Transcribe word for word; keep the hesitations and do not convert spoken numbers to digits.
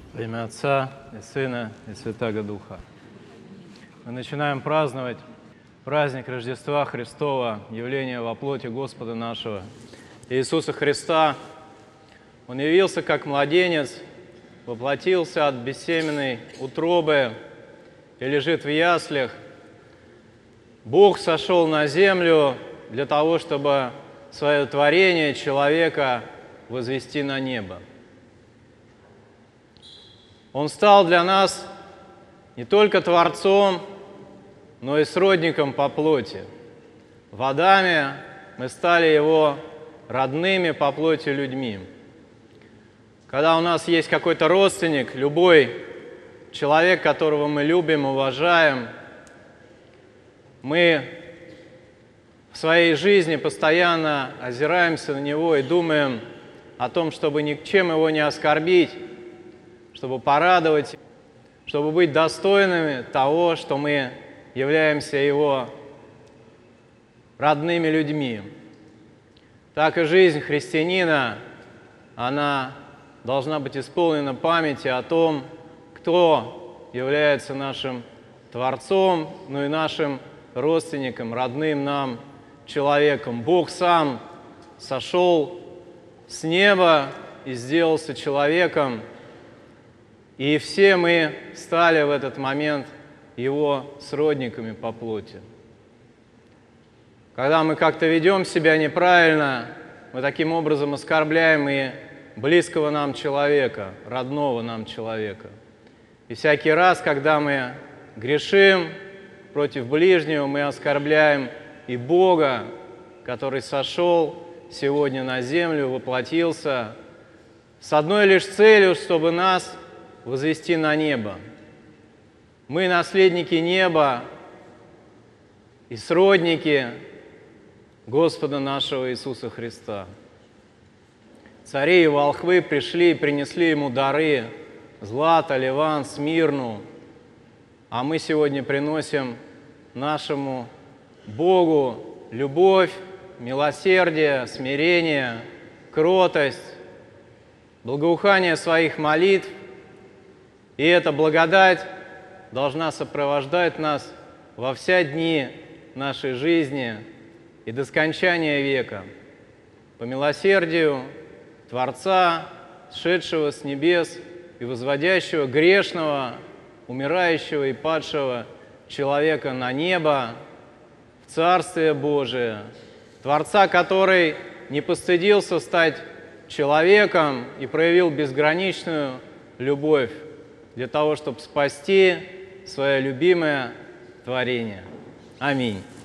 Во имя Отца и Сына и Святаго Духа. Мы начинаем праздновать праздник Рождества Христова, явление во плоти Господа нашего Иисуса Христа. Он явился как младенец, воплотился от бессеменной утробы и лежит в яслях. Бог сошел на землю для того, чтобы свое творение человека возвести на небо. Он стал для нас не только Творцом, но и сродником по плоти. В Адаме мы стали Его родными по плоти людьми. Когда у нас есть какой-то родственник, любой человек, которого мы любим, уважаем, мы в своей жизни постоянно озираемся на него и думаем о том, чтобы ничем его не оскорбить, чтобы порадовать, чтобы быть достойными того, что мы являемся его родными людьми. Так и жизнь христианина, она должна быть исполнена памяти о том, кто является нашим Творцом, ну и нашим родственником, родным нам человеком. Бог сам сошел с неба и сделался человеком, и все мы стали в этот момент Его сродниками по плоти. Когда мы как-то ведем себя неправильно, мы таким образом оскорбляем и близкого нам человека, родного нам человека. И всякий раз, когда мы грешим против ближнего, мы оскорбляем и Бога, который сошел сегодня на землю, воплотился с одной лишь целью, чтобы нас возвести на небо. Мы наследники неба и сродники Господа нашего Иисуса Христа. Цари и волхвы пришли и принесли Ему дары – злато, ливан, смирну, а мы сегодня приносим нашему Богу любовь, милосердие, смирение, кротость, благоухание своих молитв. И эта благодать должна сопровождать нас во все дни нашей жизни и до скончания века. По милосердию Творца, сшедшего с небес и возводящего грешного, умирающего и падшего человека на небо, в Царствие Божие, Творца, который не постыдился стать человеком и проявил безграничную любовь для того, чтобы спасти свое любимое творение. Аминь.